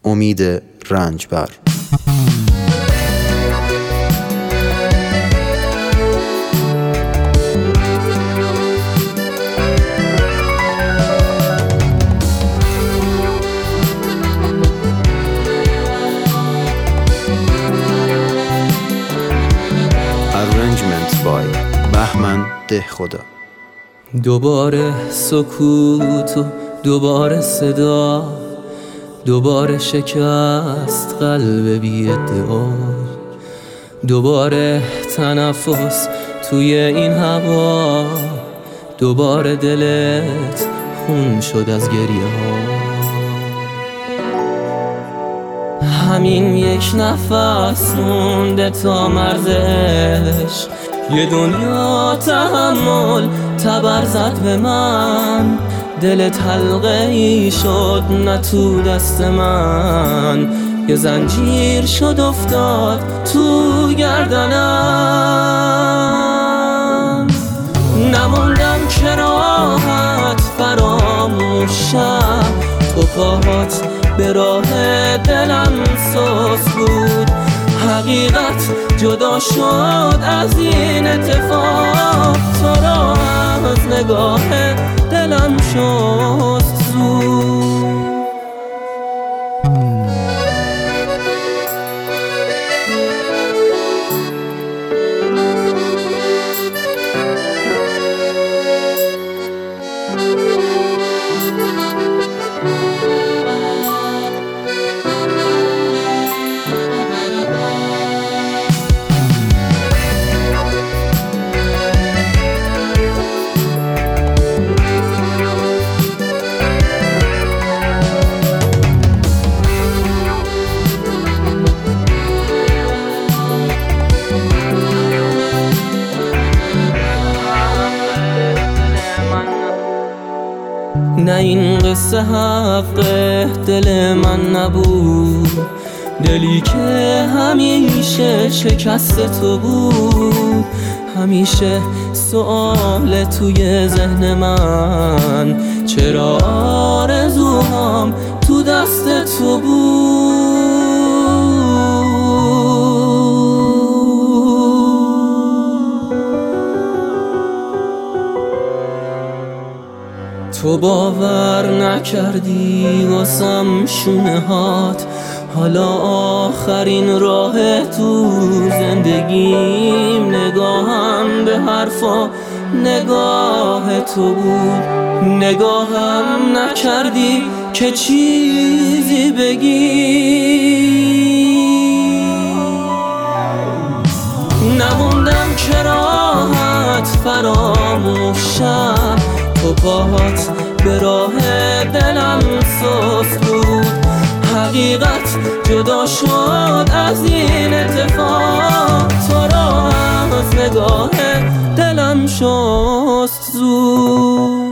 امید رنجبر. Arrangement by بهمن دهخدا. دوباره سکوت و دوباره صدا، دوباره شکست قلب بی ادعا، دوباره تنفس توی این هوا، دوباره دلت خون شد از گریه ها. همین یک نفس مونده تا مرز عشق، یه دنیا تحمل تبر زد به من، دلت حلقه ای شد نه تو دست من، یه زنجیر شد افتاد تو گردنم. نموندم که راحت فراموشم، تو پاهات به راه دلم سوس بود، حقیقت جدا شد از این اتفاق، تو را از نگاه دلم شست زود. نه این قصه حقه دل من نبود، دلی که همیشه شکست تو بود، همیشه سوال توی ذهن من، چرا آرزوهام تو دست تو بود. تو باور نکردی واسم شونه هات، حالا آخرین راه تو زندگیم، نگاهم به حرفا نگاه تو بود، نگاهم نکردی که چیزی بگی. نموندم که راحت فراموشم، تو پاهات به راه دلم سوس بود، حقیقت جدا شد از این اتفاق، تو را از نگاه دلم شست زود.